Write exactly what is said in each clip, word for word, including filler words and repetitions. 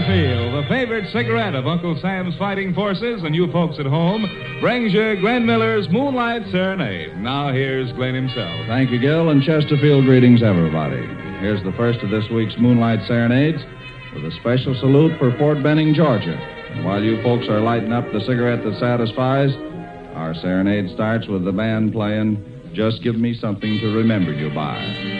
Chesterfield, the favorite cigarette of Uncle Sam's fighting forces and you folks at home, brings you Glenn Miller's Moonlight Serenade. Now here's Glenn himself. Thank you, Gil, and Chesterfield greetings, everybody. Here's the first of this week's Moonlight Serenades with a special salute for Fort Benning, Georgia. And while you folks are lighting up the cigarette that satisfies, our serenade starts with the band playing Just Give Me Something to Remember You By.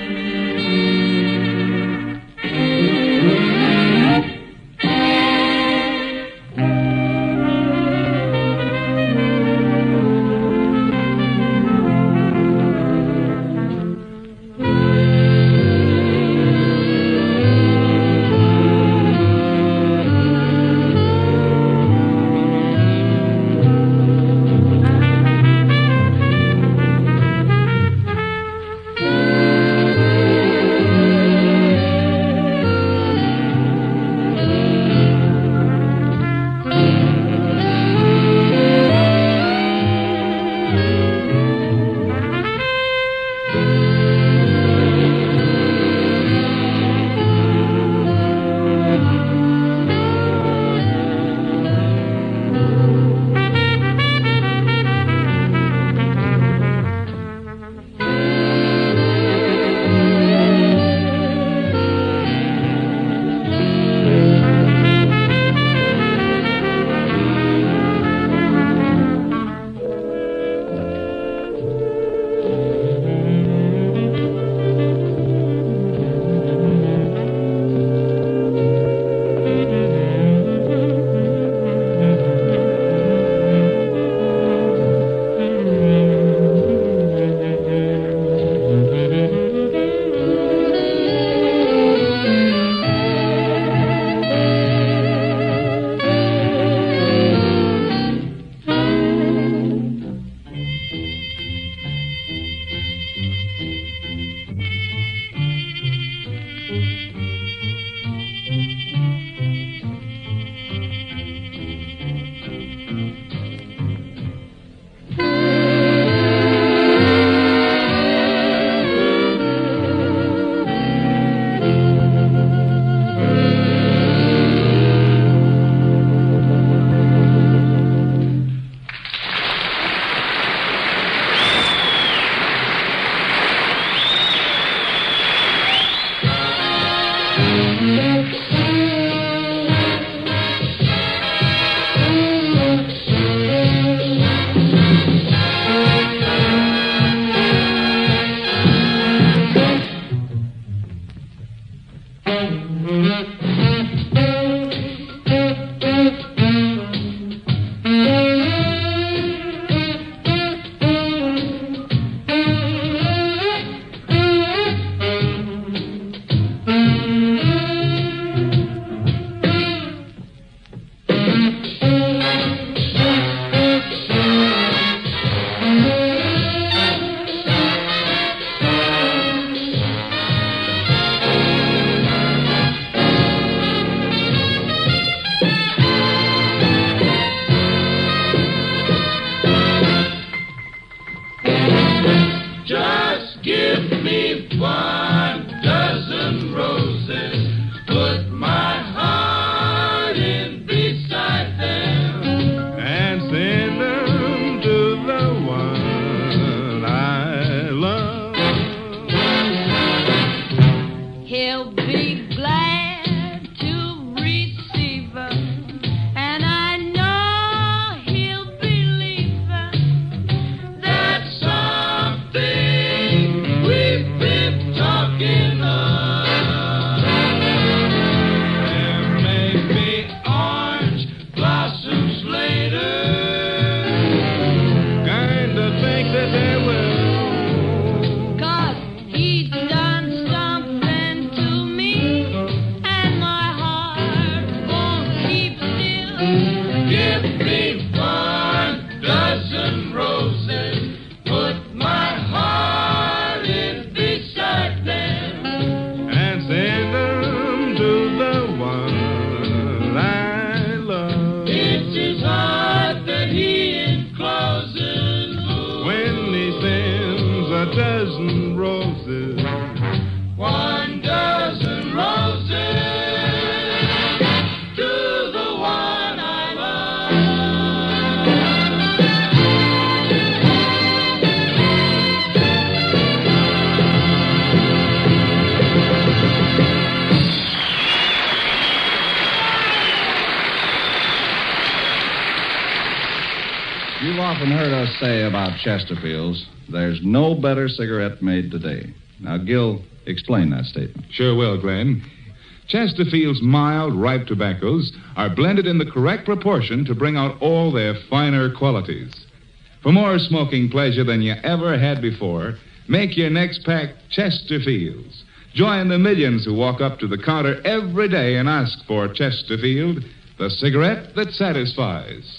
To me. often heard us say about Chesterfields, there's no better cigarette made today. Now, Gil, explain that statement. Sure will, Glenn. Chesterfield's mild, ripe tobaccos are blended in the correct proportion to bring out all their finer qualities. For more smoking pleasure than you ever had before, make your next pack Chesterfields. Join the millions who walk up to the counter every day and ask for Chesterfield, the cigarette that satisfies.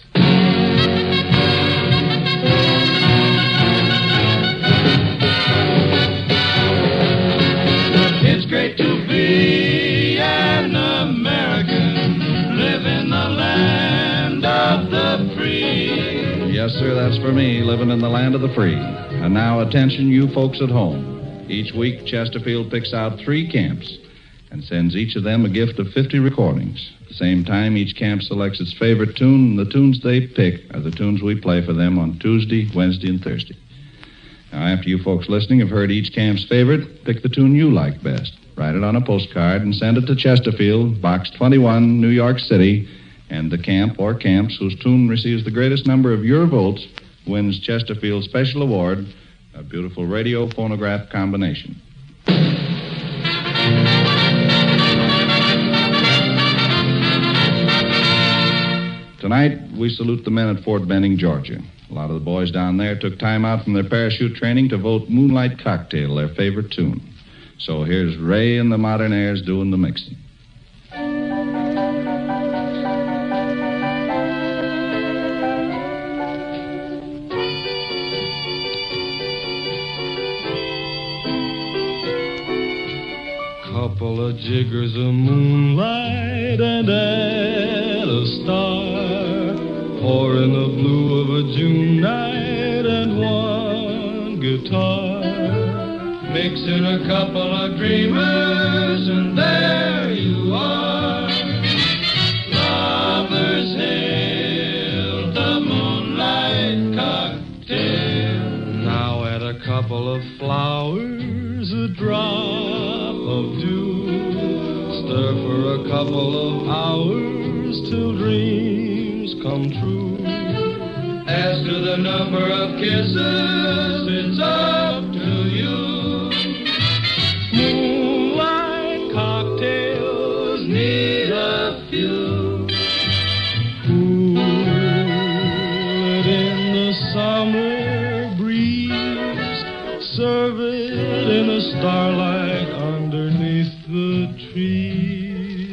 It's great to be an American, live in the land of the free. Yes, sir, that's for me, living in the land of the free. And now, attention, you folks at home. Each week, Chesterfield picks out three camps and sends each of them a gift of fifty recordings. At the same time, each camp selects its favorite tune, and the tunes they pick are the tunes we play for them on Tuesday, Wednesday, and Thursday. Now, after you folks listening have heard each camp's favorite, pick the tune you like best. Write it on a postcard and send it to Chesterfield, Box twenty-one, New York City, and the camp or camps whose tune receives the greatest number of your votes wins Chesterfield's special award, a beautiful radio phonograph combination. Tonight, we salute the men at Fort Benning, Georgia. A lot of the boys down there took time out from their parachute training to vote Moonlight Cocktail their favorite tune. So here's Ray and the Modern Airs doing the mixing. Couple of jiggers of moonlight and add a star, pour in the blue of a June night and one guitar. Mix in a couple of dreamers and there you are. Lovers hail the moonlight cocktail. Now add a couple of flowers, a drop of dew. Stir for a couple of hours till dreams come true. As to the number of kisses, it's up to you. Moonlight cocktails need a few. Cool it in the summer breeze. Serve it in the starlight underneath the trees.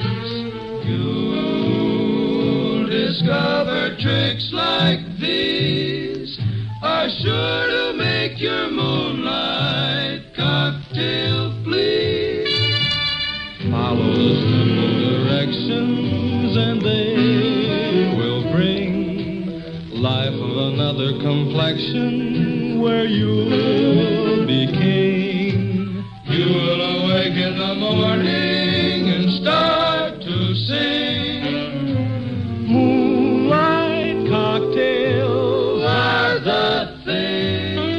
You'll discover tricks like these are sure to make your moonlight cocktail flee. Follow the simple directions and they will bring life of another complexion where you'll be king. You will awake in the morning and start to sing. Moonlight cocktails are the thing.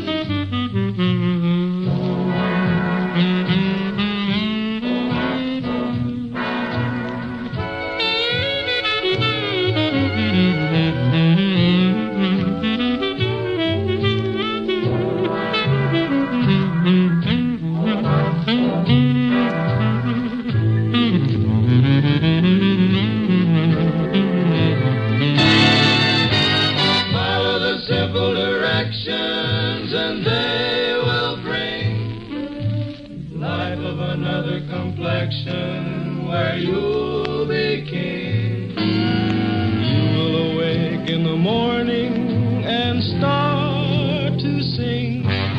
Follow the simple directions and they will bring life of another complexion where you'll be king. You will awake in the morning and start to sing.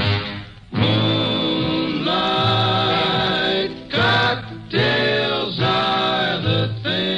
Moonlight cocktails are the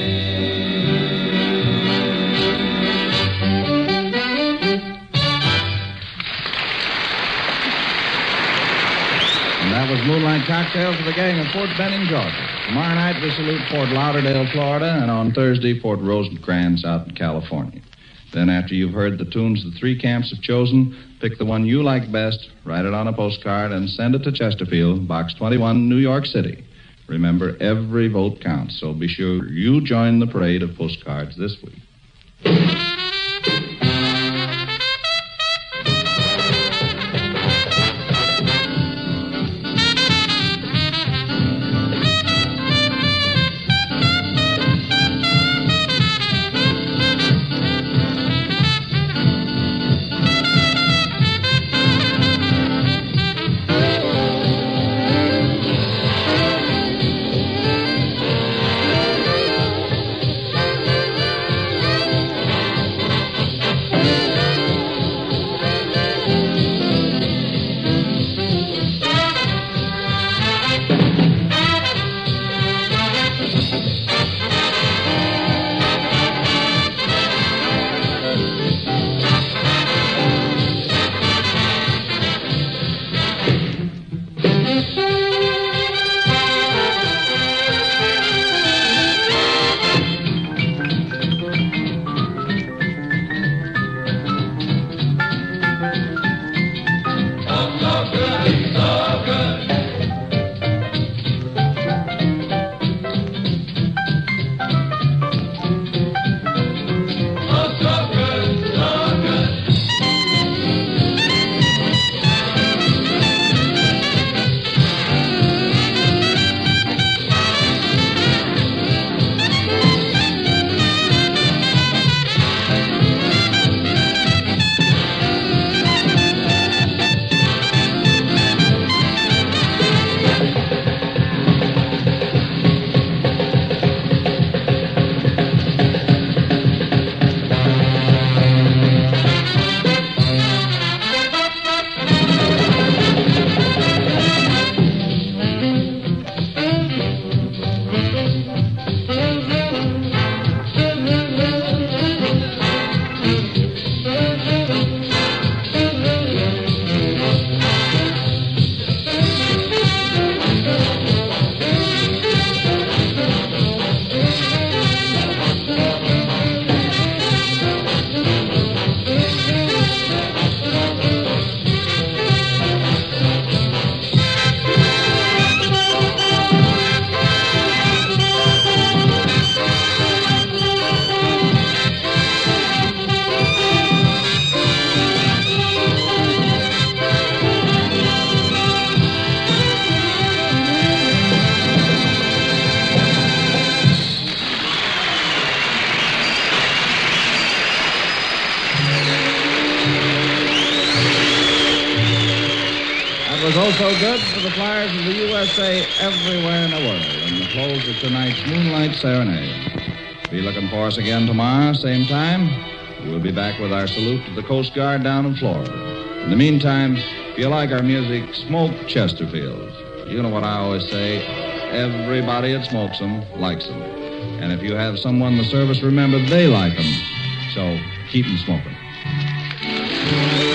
And that was Moonlight Cocktails for the gang of Fort Benning, Georgia. Tomorrow night, we salute Fort Lauderdale, Florida, and on Thursday, Fort Rosecrans out in California. Then, after you've heard the tunes the three camps have chosen, pick the one you like best, write it on a postcard, and send it to Chesterfield, Box twenty-one, New York City. Remember, every vote counts, so be sure you join the parade of postcards this week. Was also good for the Flyers of the U S A everywhere in the world in the close of tonight's Moonlight Serenade. Be looking for us again tomorrow, same time. We'll be back with our salute to the Coast Guard down in Florida. In the meantime, if you like our music, smoke Chesterfields. You know what I always say, everybody that smokes them likes them. And if you have someone in the service, remember they like them. So keep them smoking.